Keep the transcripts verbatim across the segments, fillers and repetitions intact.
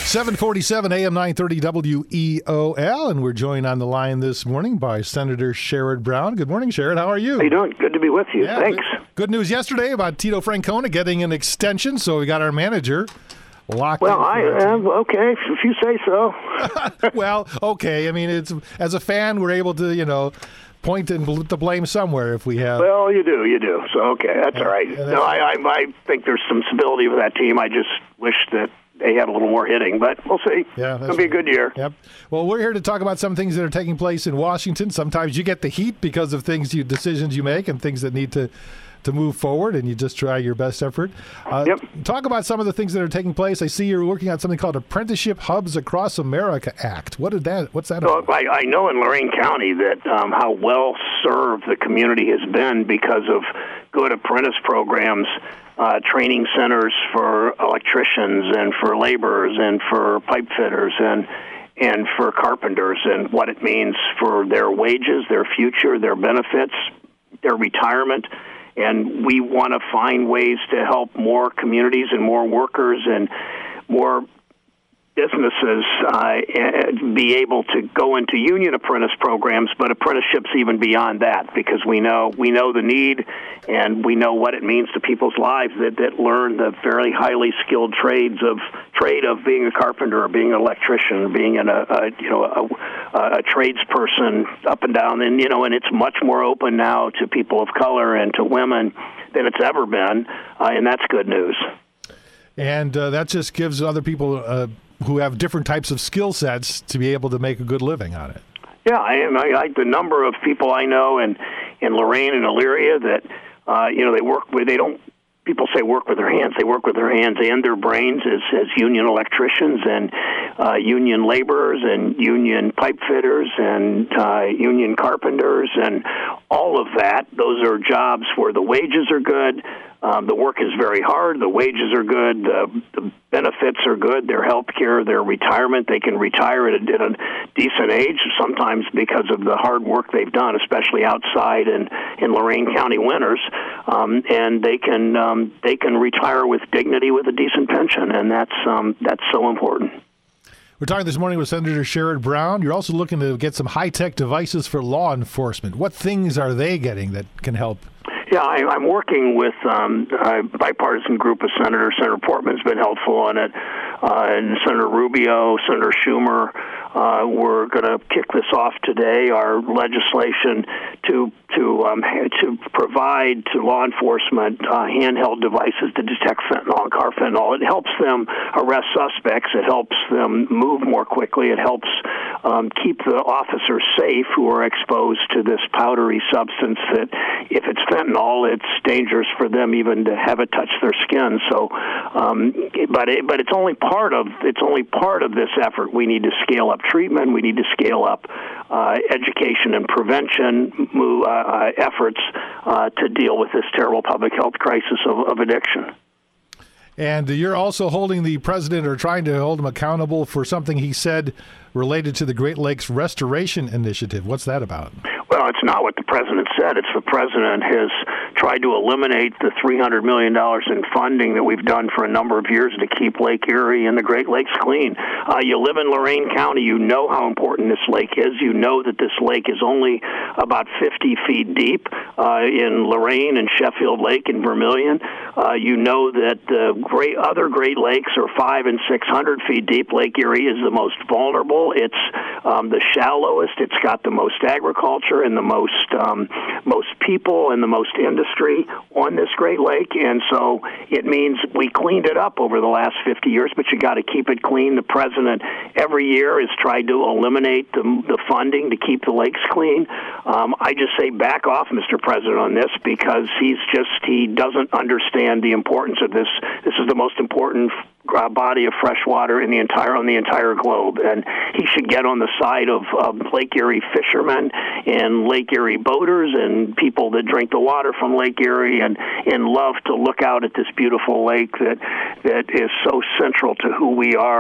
seven forty-seven A M nine thirty W E O L, and we're joined on the line this morning by Senator Sherrod Brown. Good morning, Sherrod. How are you? How you doing? Good to be with you. Yeah, Thanks. Good, good news yesterday about Tito Francona getting an extension, so we got our manager locked well, in. Well, I am okay, if you say so. Well, okay. I mean, it's as a fan, we're able to, you know, point and bl- to blame somewhere if we have. Well, you do, you do. So, okay, that's all right. No, I, I, I think there's some stability with that team. I just wish that they had a little more hitting, but we'll see. Yeah, it'll be a good year. Yep. Well, we're here to talk about some things that are taking place in Washington. Sometimes you get the heat because of things you decisions you make and things that need to to move forward, and you just try your best effort. Uh, yep. Talk about some of the things that are taking place. I see you're working on something called Apprenticeship Hubs Across America Act. What did that? What's that so about? I, I know in Lorain County that um, how well served the community has been because of good apprentice programs. Uh, training centers for electricians and for laborers and for pipe fitters and and for carpenters, and what it means for their wages, their future, their benefits, their retirement. And we want to find ways to help more communities and more workers and more businesses uh, be able to go into union apprentice programs, but apprenticeships even beyond that, because we know we know the need and we know what it means to people's lives that, that learn the very highly skilled trades of trade of being a carpenter or being an electrician, or being an, a, a you know a, a tradesperson up and down, and you know, and it's much more open now to people of color and to women than it's ever been, uh, and that's good news. And uh, that just gives other people uh, who have different types of skill sets to be able to make a good living on it. Yeah, I am. I like the number of people I know in, in Lorain and Elyria that, uh, you know, they work with, they don't, people say work with their hands. They work with their hands and their brains as, as union electricians and uh, union laborers and union pipe fitters and uh, union carpenters and all of that. Those are jobs where the wages are good. Um, the work is very hard. The wages are good. The, the benefits are good. Their health care, their retirement, they can retire at a, at a decent age, sometimes because of the hard work they've done, especially outside in, in Lorain County winters. Um, and they can um, they can retire with dignity with a decent pension, and that's um, that's so important. We're talking this morning with Senator Sherrod Brown. You're also looking to get some high-tech devices for law enforcement. What things are they getting that can help? Yeah, I, I'm working with um, a bipartisan group of senators. Senator Portman's been helpful on it, uh, and Senator Rubio, Senator Schumer. Uh, we're going to kick this off today, our legislation to to um, to provide to law enforcement uh, handheld devices to detect fentanyl and carfentanil. It helps them arrest suspects. It helps them move more quickly. It helps um, keep the officers safe who are exposed to this powdery substance that, if it's fentanyl, it's dangerous for them even to have it touch their skin. So, um, but it, but it's only part of it's only part of this effort. We need to scale up treatment. We need to scale up uh, education and prevention move, uh, uh, efforts uh, to deal with this terrible public health crisis of, of addiction. And you're also holding the president, or trying to hold him accountable for something he said related to the Great Lakes Restoration Initiative. What's that about? Well, it's not what the president said. It's the president has tried to eliminate the three hundred million dollars in funding that we've done for a number of years to keep Lake Erie and the Great Lakes clean. Uh, you live in Lorain County. You know how important this lake is. You know that this lake is only about fifty feet deep uh, in Lorain and Sheffield Lake and Vermilion. Uh, you know that the great other Great Lakes are five and six hundred feet deep. Lake Erie is the most vulnerable. It's um, the shallowest. It's got the most agriculture and the most um, most people and the most industry on this Great Lake, and so it means we cleaned it up over the last fifty years, but you got to keep it clean. The president every year has tried to eliminate the, the funding to keep the lakes clean. Um, I just say back off, Mister President, on this, because he's just he doesn't understand the importance of this. This is the most important Uh, body of fresh water in the entire on the entire globe, and he should get on the side of, of Lake Erie fishermen and Lake Erie boaters and people that drink the water from Lake Erie and, and love to look out at this beautiful lake that that is so central to who we are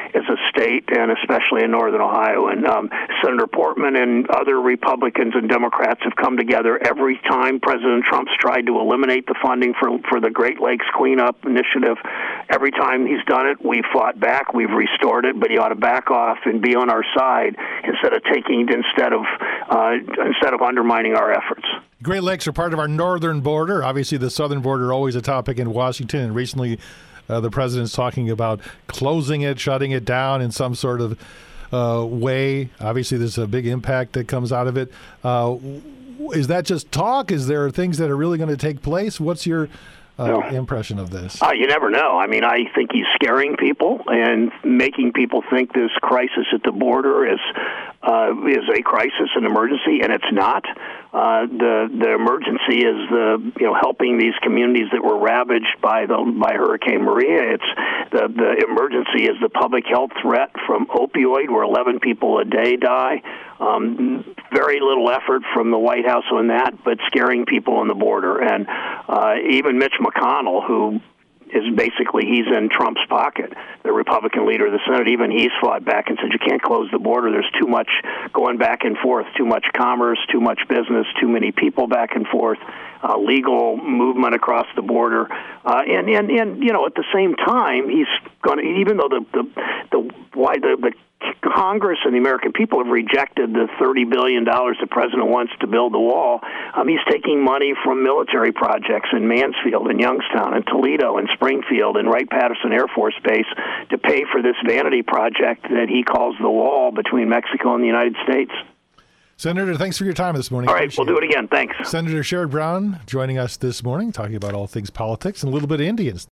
as a state, and especially in northern Ohio. And um, Senator Portman and other Republicans and Democrats have come together every time President Trump's tried to eliminate the funding for for the Great Lakes Cleanup Initiative. Every time he's done it, we've fought back, we've restored it, but he ought to back off and be on our side instead of taking instead of uh, instead of undermining our efforts. Great Lakes are part of our northern border. Obviously, the southern border always a topic in Washington, and recently uh, the president's talking about closing it, shutting it down in some sort of uh, way. Obviously, there's a big impact that comes out of it. Uh, is that just talk? Is there things that are really going to take place? What's your uh, no. impression of this? Uh, you never know. I mean, I think he's scaring people and making people think this crisis at the border is uh, is a crisis, an emergency, and it's not. Uh, the the emergency is the you know helping these communities that were ravaged by the by Hurricane Maria. It's the the emergency is the public health threat from opioid, where eleven people a day die. Um, very little effort from the White House on that, but scaring people on the border. And uh, even Mitch McConnell, who is basically, he's in Trump's pocket, the Republican leader of the Senate, even he's fought back and said, you can't close the border. There's too much going back and forth, too much commerce, too much business, too many people back and forth, uh, legal movement across the border. Uh, and, and, and, you know, at the same time, he's going to, even though the, the, the, why the, the Congress and the American people have rejected the thirty billion dollars the president wants to build the wall. Um, he's taking money from military projects in Mansfield and Youngstown and Toledo and Springfield and Wright-Patterson Air Force Base to pay for this vanity project that he calls the wall between Mexico and the United States. Senator, thanks for your time this morning. All right, Appreciate we'll do it again. Thanks. Senator Sherrod Brown joining us this morning, talking about all things politics and a little bit of Indians.